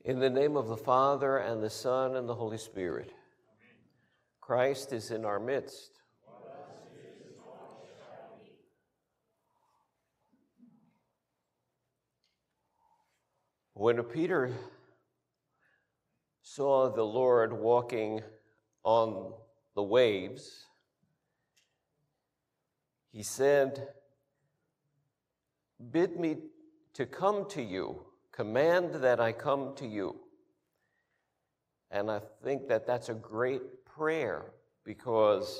In the name of the Father, and the Son, and the Holy Spirit. Christ is in our midst. When Peter saw the Lord walking on the waves, he said, "Bid me to come to you. Command that I come to you." And I think that that's a great prayer, because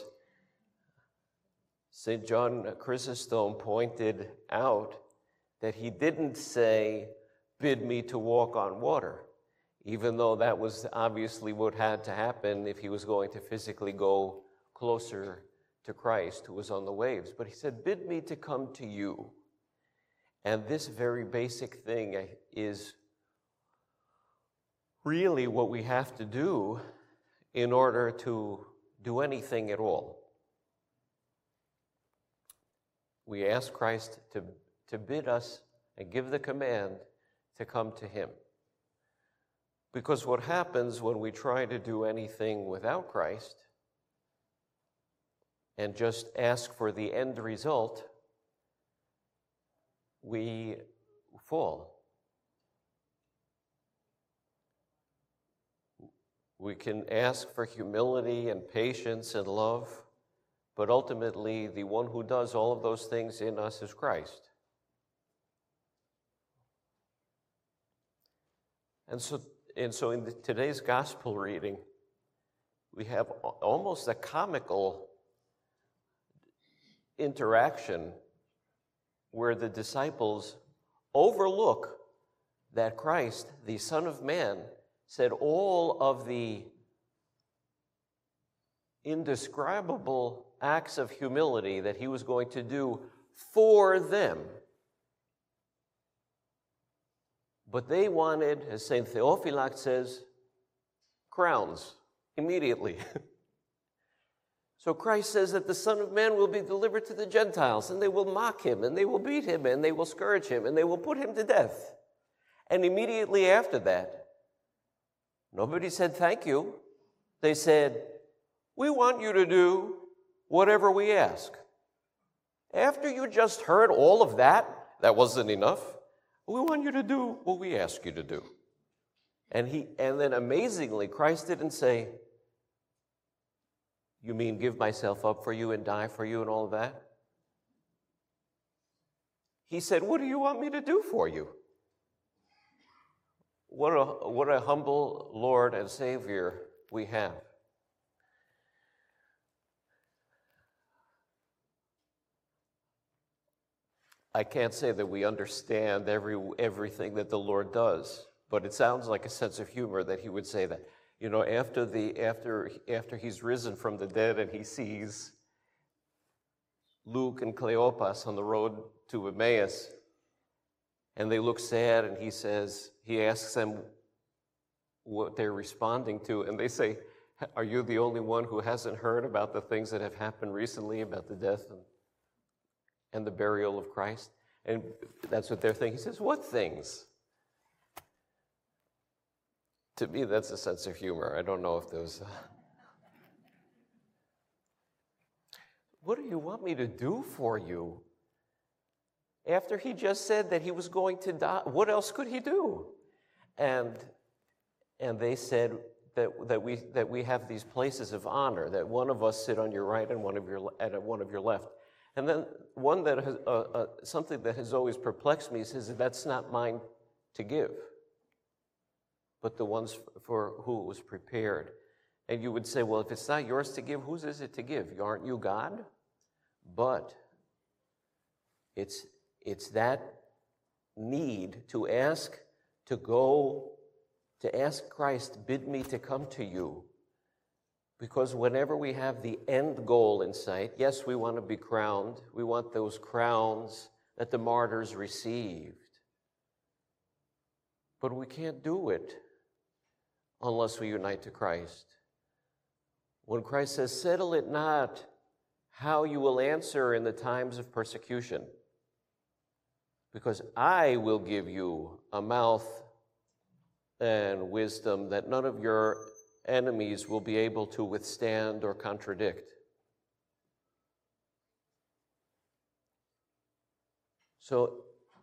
St. John Chrysostom pointed out that he didn't say, "Bid me to walk on water," even though that was obviously what had to happen if he was going to physically go closer to Christ, who was on the waves. But he said, "Bid me to come to you." And this very basic thing is really what we have to do in order to do anything at all. We ask Christ to bid us and give the command to come to him. Because what happens when we try to do anything without Christ and just ask for the end result, we fall. We can ask for humility and patience and love, but ultimately the one who does all of those things in us is Christ. And so in today's gospel reading, we have almost a comical interaction where the disciples overlook that Christ, the Son of Man, said all of the indescribable acts of humility that he was going to do for them. But they wanted, as St. Theophylact says, crowns immediately. So Christ says that the Son of Man will be delivered to the Gentiles, and they will mock him, and they will beat him, and they will scourge him, and they will put him to death. And immediately after that, nobody said thank you. They said, "We want you to do whatever we ask." After you just heard all of that, that wasn't enough. "We want you to do what we ask you to do." And then amazingly, Christ didn't say, "You mean give myself up for you and die for you and all of that?" He said, "What do you want me to do for you?" What a humble Lord and Savior we have. I can't say that we understand everything that the Lord does, but it sounds like a sense of humor that he would say that. You know, after he's risen from the dead and he sees Luke and Cleopas on the road to Emmaus, and they look sad, and he asks them what they're responding to, and they say, "Are you the only one who hasn't heard about the things that have happened recently, about the death and the burial of Christ?" And that's what they're thinking. He says, "What things?" To me, that's a sense of humor. I don't know if there's... What do you want me to do for you? After he just said that he was going to die, what else could he do? And they said that we have these places of honor, that one of us sit on your right and one of your left. And then one that has something that has always perplexed me says that that's not mine to give, but the ones for who it was prepared. And you would say, well, if it's not yours to give, whose is it to give? Aren't you God? But it's that need to ask Christ, bid me to come to you. Because whenever we have the end goal in sight, yes, we want to be crowned. We want those crowns that the martyrs received. But we can't do it unless we unite to Christ. When Christ says, settle it not how you will answer in the times of persecution, because I will give you a mouth and wisdom that none of your enemies will be able to withstand or contradict. So,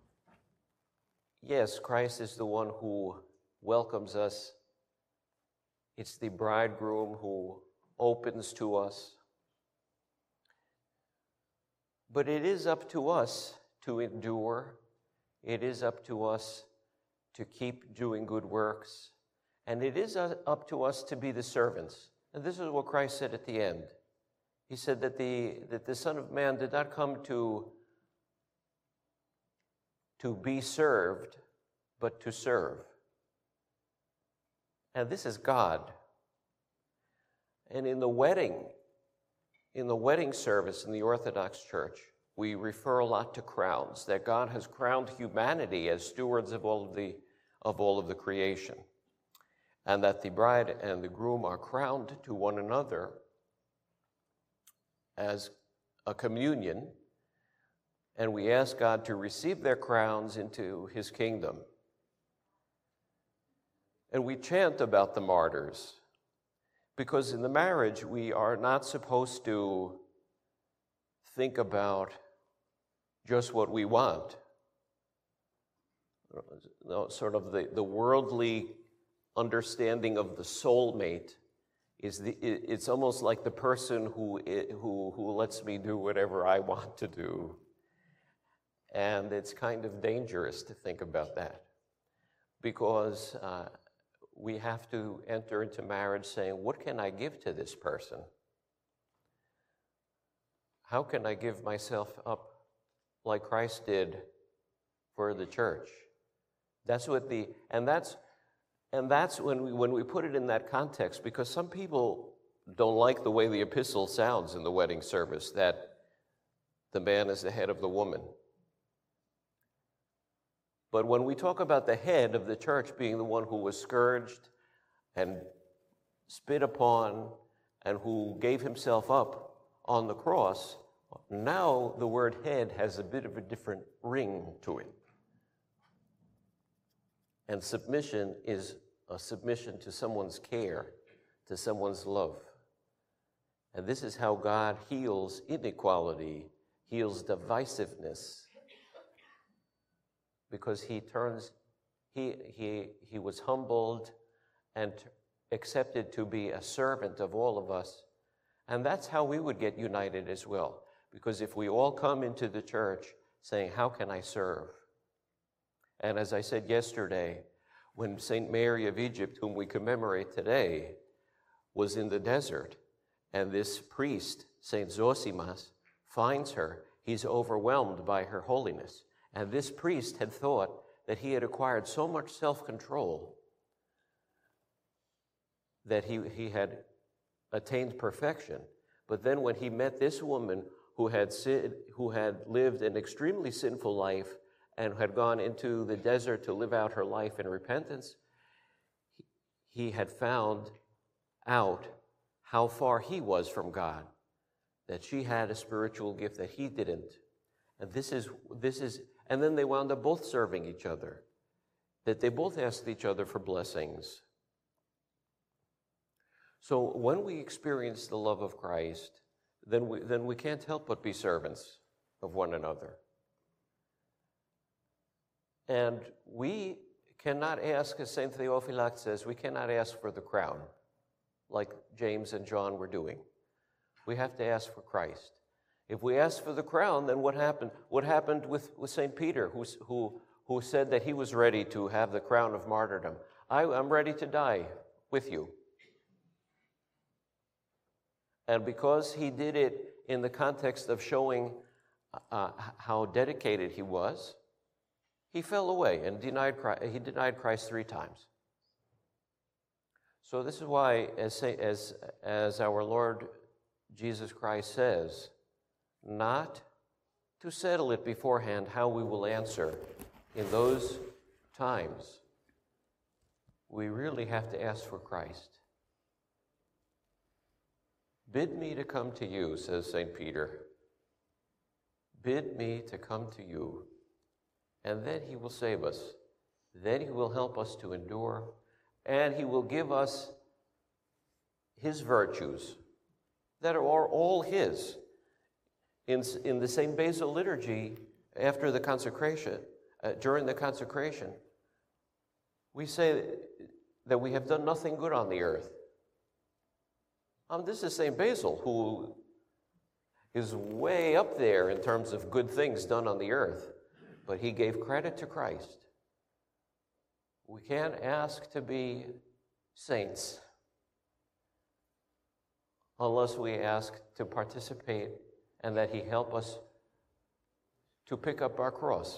yes, Christ is the one who welcomes us. It's the bridegroom who opens to us. But it is up to us to endure. It is up to us to keep doing good works. And it is up to us to be the servants. And this is what Christ said at the end. He said that the Son of Man did not come to be served, but to serve. And this is God. And in the wedding service in the Orthodox Church, we refer a lot to crowns, that God has crowned humanity as stewards of all of the creation, and that the bride and the groom are crowned to one another as a communion, and we ask God to receive their crowns into his kingdom. And we chant about the martyrs, because in the marriage we are not supposed to think about just what we want. Sort of the worldly understanding of the soulmate it's almost like the person who lets me do whatever I want to do. And it's kind of dangerous to think about that, because we have to enter into marriage saying, what can I give to this person? How can I give myself up like Christ did for the church? That's what that's when we put it in that context, because some people don't like the way the epistle sounds in the wedding service, that the man is the head of the woman. But when we talk about the head of the church being the one who was scourged and spit upon and who gave himself up on the cross, now the word head has a bit of a different ring to it. And submission is a submission to someone's care, to someone's love. And this is how God heals inequality, heals divisiveness, because he was humbled and accepted to be a servant of all of us. And that's how we would get united as well. Because if we all come into the church saying, how can I serve? And as I said yesterday, when St. Mary of Egypt, whom we commemorate today, was in the desert, and this priest, St. Zosimas, finds her, he's overwhelmed by her holiness. And this priest had thought that he had acquired so much self-control that he had attained perfection. But then when he met this woman who had lived an extremely sinful life and had gone into the desert to live out her life in repentance, he had found out how far he was from God, that she had a spiritual gift that he didn't. And this is, and then they wound up both serving each other, that they both asked each other for blessings. So when we experience the love of Christ, then we can't help but be servants of one another. And we cannot ask, as St. Theophylact says, we cannot ask for the crown like James and John were doing. We have to ask for Christ. If we ask for the crown, then what happened? What happened with St. Peter, who said that he was ready to have the crown of martyrdom? I'm ready to die with you. And because he did it in the context of showing how dedicated he was, he fell away and denied Christ 3 times. So this is why, as our Lord Jesus Christ says, not to settle it beforehand how we will answer in those times. We really have to ask for Christ. Bid me to come to you, says St. Peter. Bid me to come to you, and then he will save us. Then he will help us to endure. and he will give us his virtues that are all his. In the St. Basil liturgy, after the consecration, during the consecration, we say that we have done nothing good on the earth. This is St. Basil, who is way up there in terms of good things done on the earth, but he gave credit to Christ. We can't ask to be saints unless we ask to participate and that he help us to pick up our cross.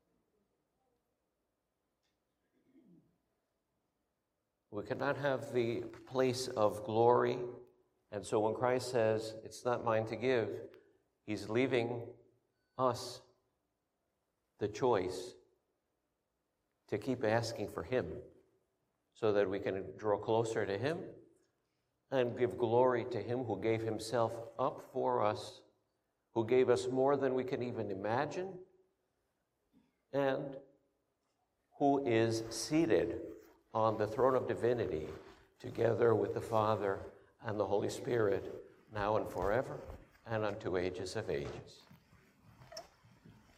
We cannot have the place of glory. And so when Christ says, it's not mine to give, he's leaving us the choice to keep asking for him so that we can draw closer to him and give glory to him who gave himself up for us, who gave us more than we can even imagine, and who is seated on the throne of divinity together with the Father and the Holy Spirit, now and forever, and unto ages of ages.